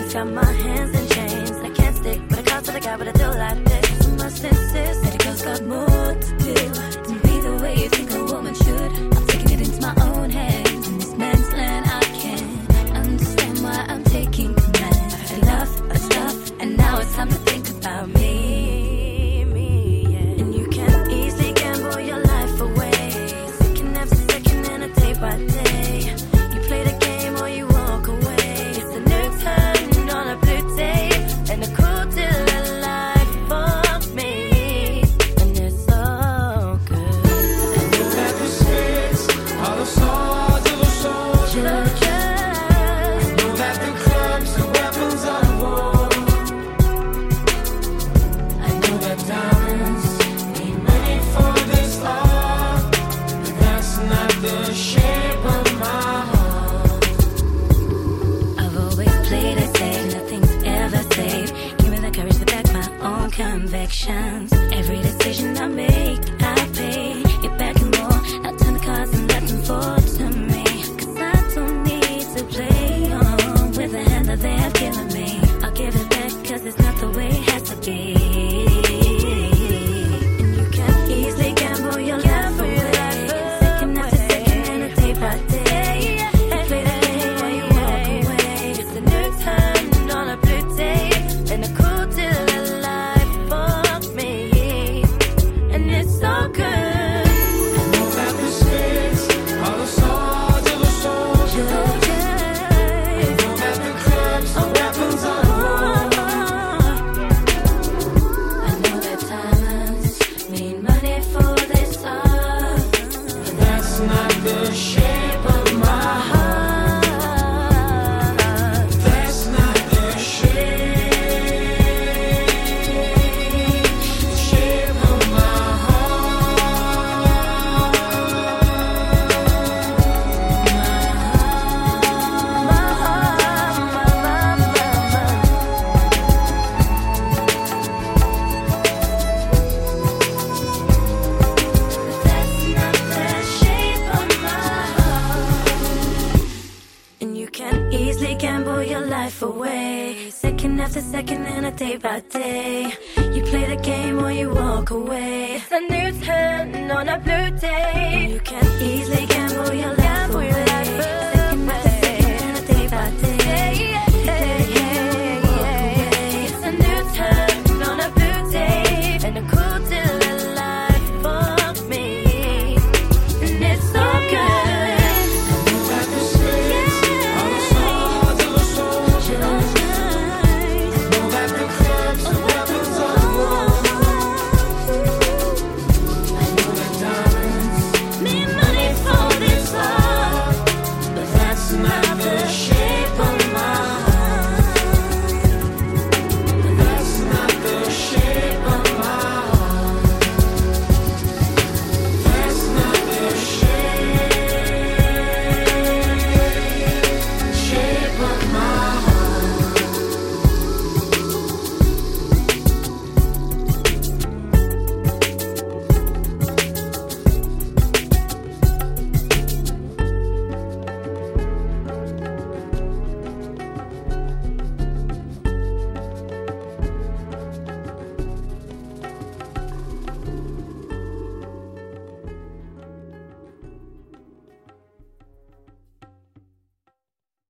got my hands in chains. I can't stick with a call to the guy, but I do like this. I must insist that a girl's got more to do than be the way you think a woman should. I'm taking it into my own hands. In this man's land, I can't understand why I'm taking command. I've had enough of stuff, and now it's time to think about me. Yeah. And you can easily gamble your life away, second after second and a day by day. You play the game or you walk away. It's a new turn on a blue day, and a cool deal of life for me. And it's so good. And you got the streets, all the swords of the soldiers. I know that the clubs are weapons of war. I know that diamonds need money for this art, but that's not the shape of my heart. I've always played it safe, nothing's ever safe. Give me the courage to back my own convictions. Every decision I make, I pay it back and more. Now turn the cards and let them fall to me, 'cause I don't need to play on with the hand that they have given me. I'll give it back 'cause it's not the way it has to be. And you can easily gamble your life away, second after second and a day by day. You play the game or you walk away. It's a new turn on a blue day, and a cool deal of life for me. And it's so good. I know that the streets, all the swords of the soldiers. I know that the clubs are weapons of war. I know that diamonds mean money for this art, But that's not the shape of my heart. That's not the shape of my And you can easily gamble your life away, second after second and a day by day. You play the game or you walk away. It's a new turn on a blue day. You can easily gamble your